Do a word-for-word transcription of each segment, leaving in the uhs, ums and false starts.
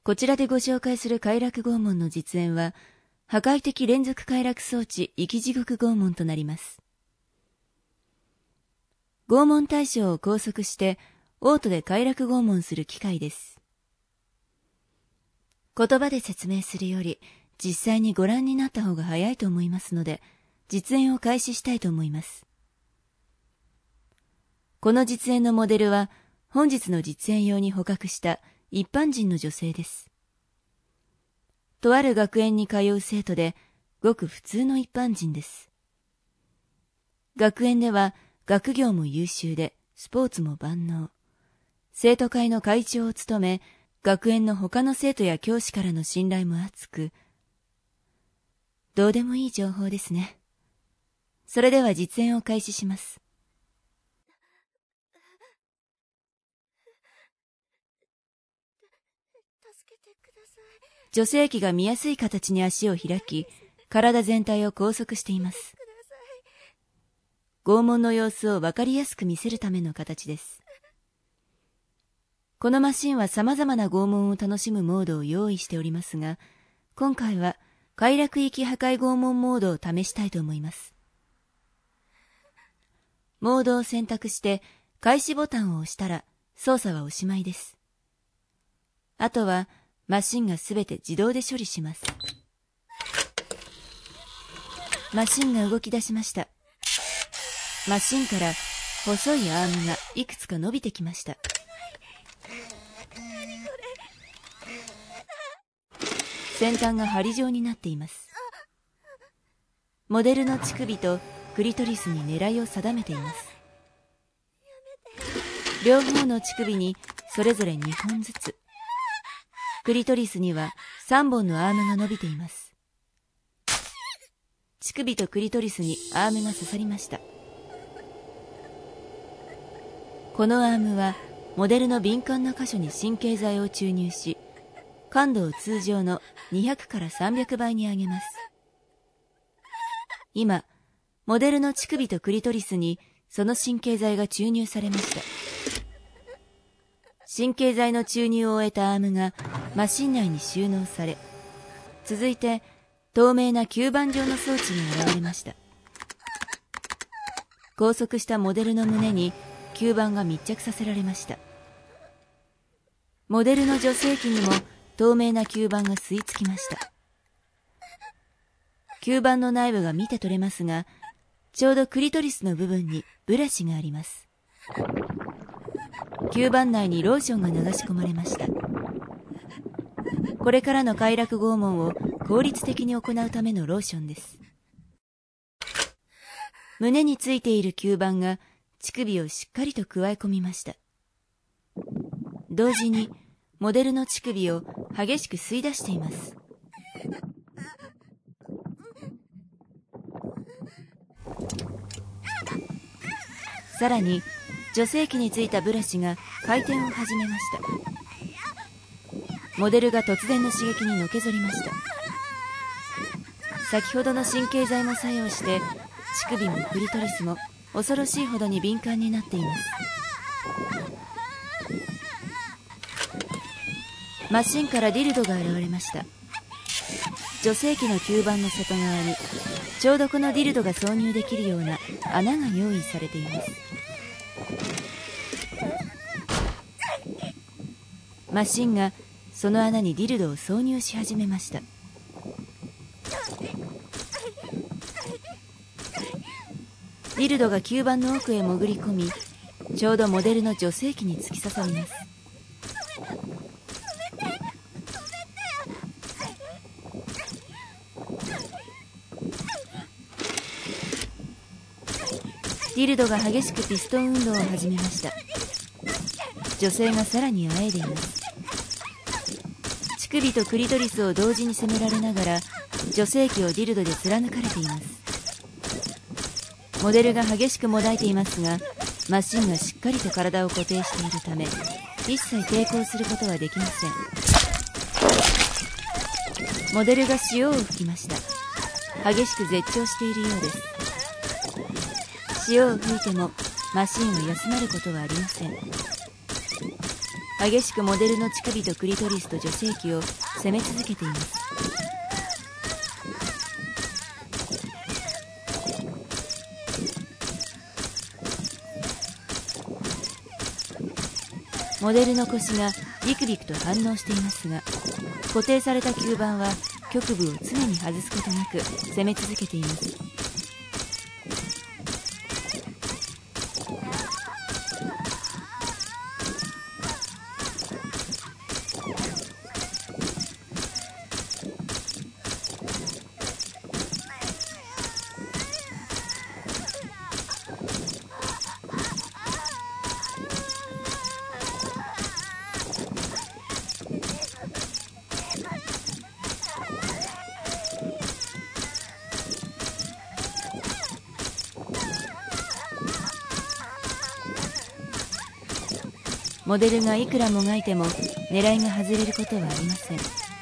こちらでご紹介する快楽拷問の実演は、破壊的連続快楽装置生き地獄拷問となります。拷問対象を拘束して、オートで快楽拷問する機械です。言葉で説明するより、実際にご覧になった方が早いと思いますので、実演を開始したいと思います。この実演のモデルは、本日の実演用に捕獲した一般人の女性です。とある学園に通う生徒で、ごく普通の一般人です。学園では学業も優秀で、スポーツも万能。生徒会の会長を務め、学園の他の生徒や教師からの信頼も厚く、どうでもいい情報ですね。それでは実演を開始します。女性器が見やすい形に足を開き、体全体を拘束しています。拷問の様子を分かりやすく見せるための形です。このマシンは様々な拷問を楽しむモードを用意しておりますが、今回は快楽域破壊拷問モードを試したいと思います。モードを選択して開始ボタンを押したら操作はおしまいです。あとはマシンがすべて自動で処理します。マシンが動き出しました。マシンから細いアームがいくつか伸びてきました。先端が針状になっています。モデルの乳首とクリトリスに狙いを定めています。両方の乳首にそれぞれにほんずつ。クリトリスにはさんぼんのアームが伸びています。乳首とクリトリスにアームが刺さりました。このアームはモデルの敏感な箇所に神経剤を注入し、感度を通常のにひゃくからさんびゃくばいに上げます。今、モデルの乳首とクリトリスにその神経剤が注入されました。神経剤の注入を終えたアームがマシン内に収納され、続いて透明な吸盤状の装置が現れました。拘束したモデルの胸に吸盤が密着させられました。モデルの女性器にも透明な吸盤が吸い付きました。吸盤の内部が見て取れますが、ちょうどクリトリスの部分にブラシがあります。吸盤内にローションが流し込まれました。これからの快楽拷問を効率的に行うためのローションです。胸についている吸盤が乳首をしっかりとくわえ込みました。同時にモデルの乳首を激しく吸い出しています。さらに女性器についたブラシが回転を始めました。モデルが突然の刺激にのけぞりました。先ほどの神経剤も作用して乳首もクリトリスも恐ろしいほどに敏感になっています。マシンからディルドが現れました。女性器の吸盤の外側にちょうどこのディルドが挿入できるような穴が用意されています。マシンがその穴にディルドを挿入し始めました。ディルドが吸盤の奥へ潜り込み、ちょうどモデルの女性器に突き刺さります。ディルドが激しくピストン運動を始めました。女性がさらにあえいでいます。乳首とクリトリスを同時に攻められながら女性器をディルドで貫かれています。モデルが激しくもだえていますが、マシンがしっかりと体を固定しているため一切抵抗することはできません。モデルが塩を吹きました。激しく絶頂しているようです。塩を吹いてもマシンは休まることはありません。 激しくモデルの乳首とクリトリスと女性器を攻め続けています。モデルの腰がビクビクと反応していますが、固定された吸盤は局部を常に外すことなく攻め続けています。モデルがいくらもがいても狙いが外れることはありません。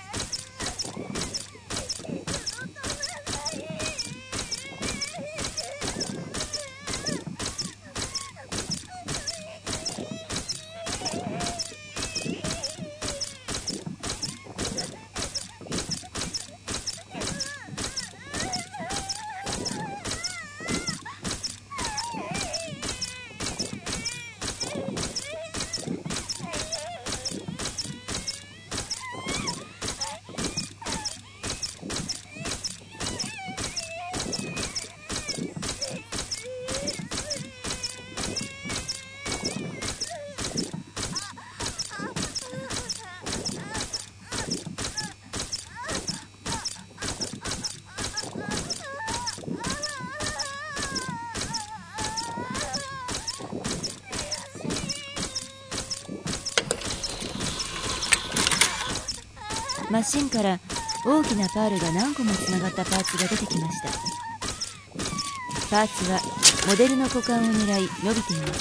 マシンから大きなパールが何個もつながったパーツが出てきました。パーツはモデルの股間を狙い伸びています。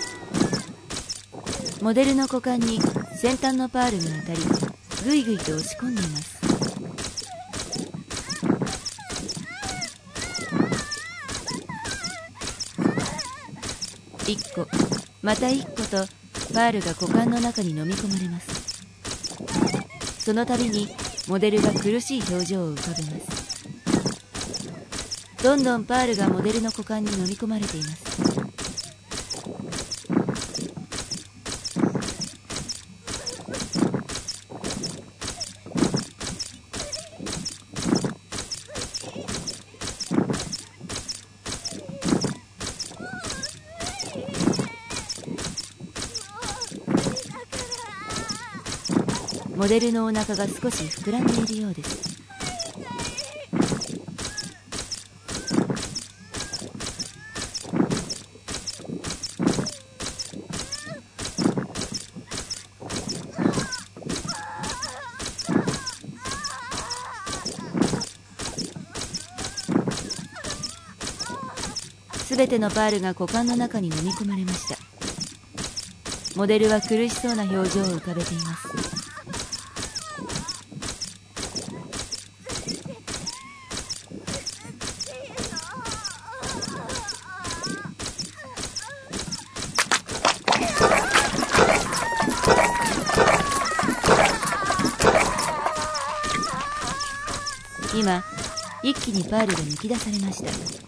モデルの股間に先端のパールが当たり、ぐいぐいと押し込んでいます。いっこ、またいっこと、パールが股間の中に飲み込まれます。その度にモデルが苦しい表情を浮かべます。どんどんパールがモデルの股間に飲み込まれています。モデルのお腹が少し膨らんでいるようです。すべてのパールが股間の中に飲み込まれました。モデルは苦しそうな表情を浮かべています。今、一気にパールが抜き出されました。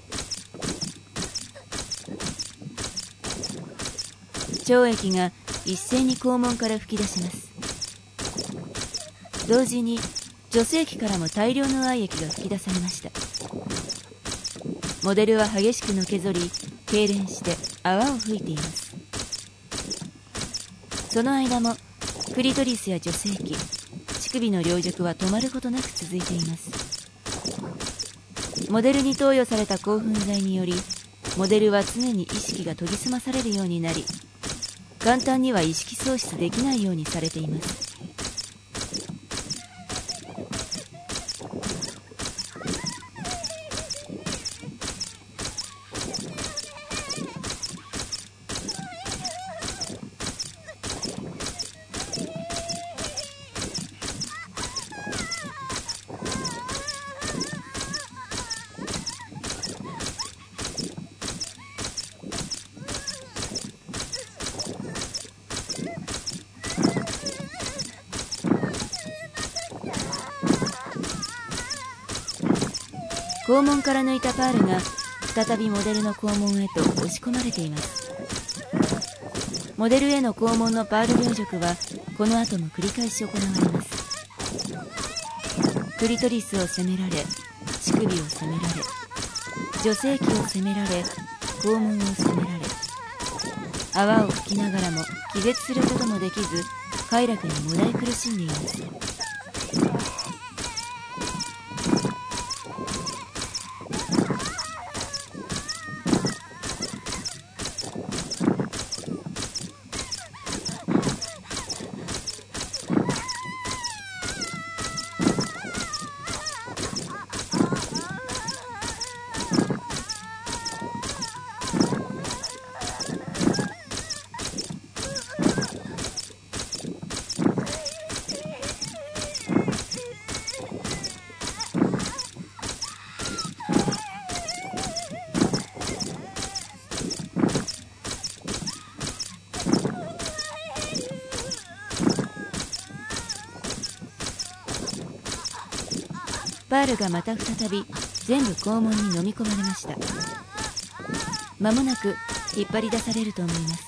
腸液が一斉に肛門から噴き出します。同時に女性器からも大量の愛液が噴き出されました。モデルは激しくのけぞり、痙攣して泡を吹いています。その間もクリトリスや女性器、乳首の両辱は止まることなく続いています。モデルに投与された興奮剤により、モデルは常に意識が研ぎ澄まされるようになり、簡単には意識喪失できないようにされています。 肛門から抜いたパールが再びモデルの肛門へと押し込まれています。モデルへの肛門のパール養殖はこの後も繰り返し行われます。クリトリスを責められ、乳首を責められ、女性器を責められ、肛門を責められ、泡を吹きながらも気絶することもできず、快楽にもだえ苦しんでいます。パールがまた再び全部肛門に飲み込まれました。間もなく引っ張り出されると思います。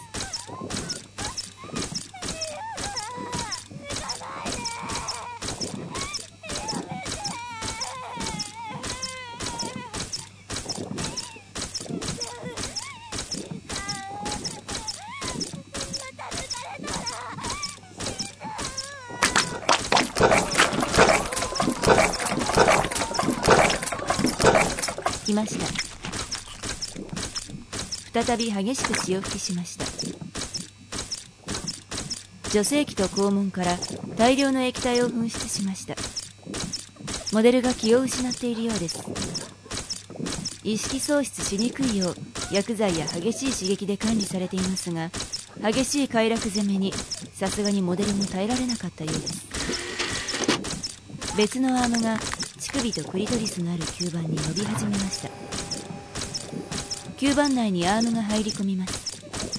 来ました。再び激しく潮吹きしました。女性器と肛門から大量の液体を噴出しました。モデルが気を失っているようです。意識喪失しにくいよう薬剤や激しい刺激で管理されていますが、激しい快楽攻めにさすがにモデルも耐えられなかったようです。別のアームが乳首とクリトリスのある吸盤に伸び始めました。吸盤内にアームが入り込みます。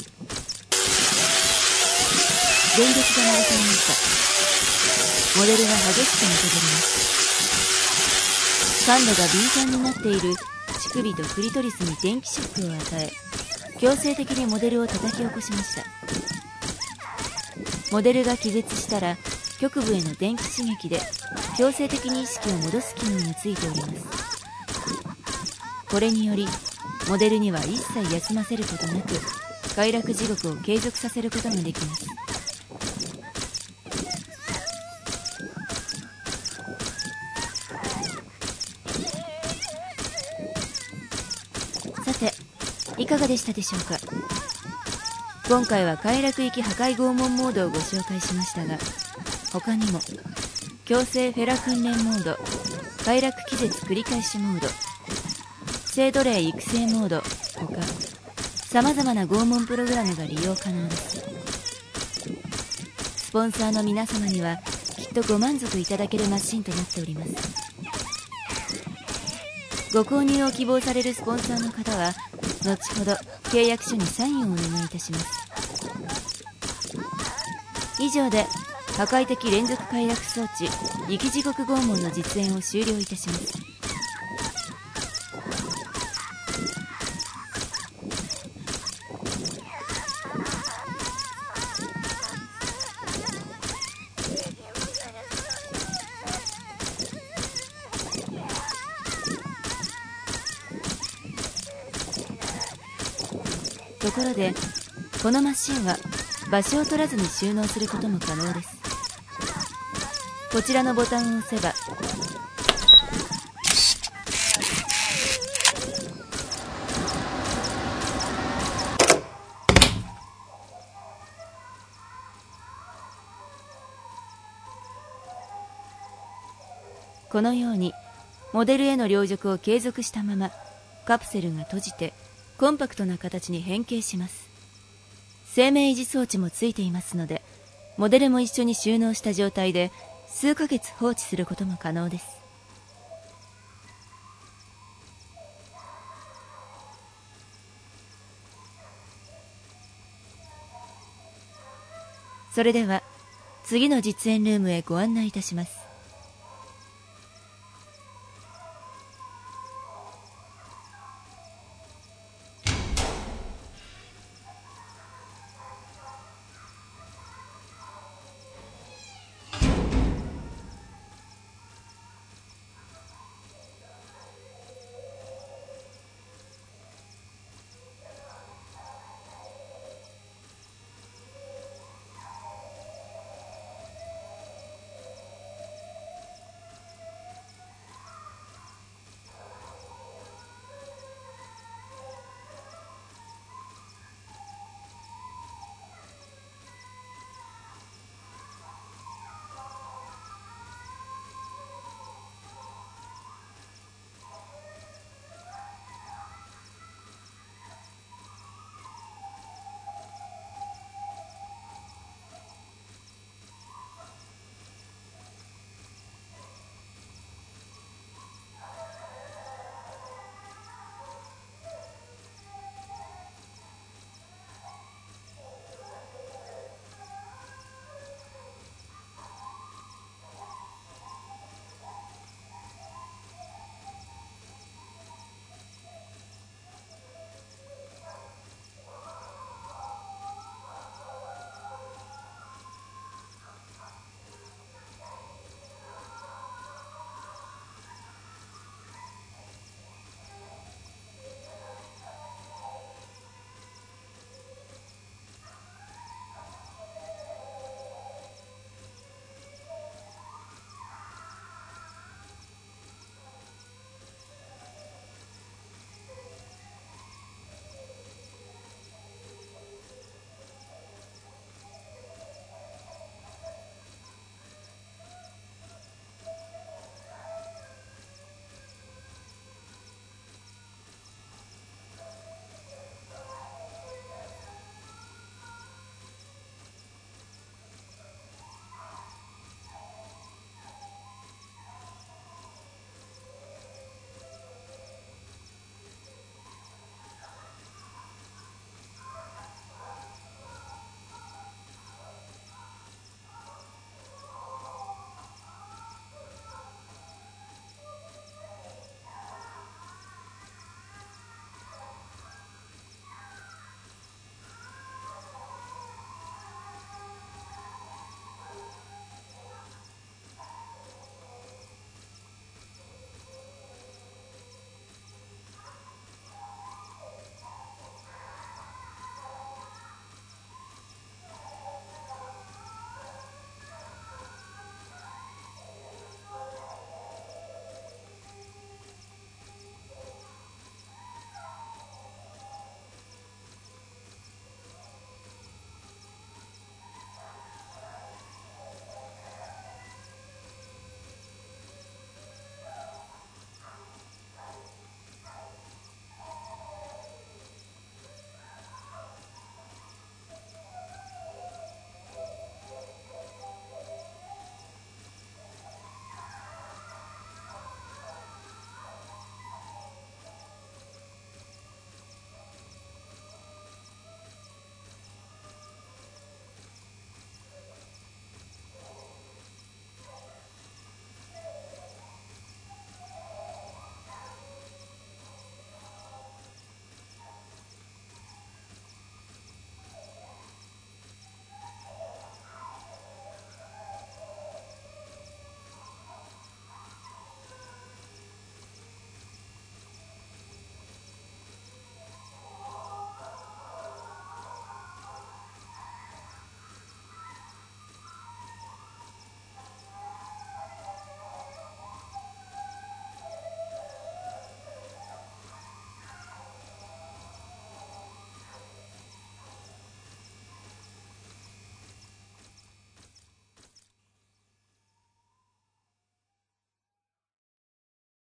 電撃が流されました。モデルが激しくむくぼります。感度が敏感になっている乳首とクリトリスに電気ショックを与え、強制的にモデルを叩き起こしました。モデルが気絶したら局部への電気刺激で強制的に意識を戻す機能がついております。これによりモデルには一切休ませることなく快楽地獄を継続させることができます。さて、いかがでしたでしょうか。今回は快楽域破壊拷問モードをご紹介しましたが、他にも強制フェラ訓練モード、快楽気絶繰り返しモード、性奴隷育成モードほか、さまざまな拷問プログラムが利用可能です。スポンサーの皆様にはきっとご満足いただけるマシンとなっております。ご購入を希望されるスポンサーの方は後ほど契約書にサインをお願いいたします。以上で破壊的連続快楽装置生き地獄拷問の実演を終了いたします。ところで、このマシンは場所を取らずに収納することも可能です。こちらのボタンを押せばこのようにモデルへの領辱を継続したままカプセルが閉じてコンパクトな形に変形します。生命維持装置もついていますので、モデルも一緒に収納した状態で数ヶ月放置することも可能です。それでは次の実演ルームへご案内いたします。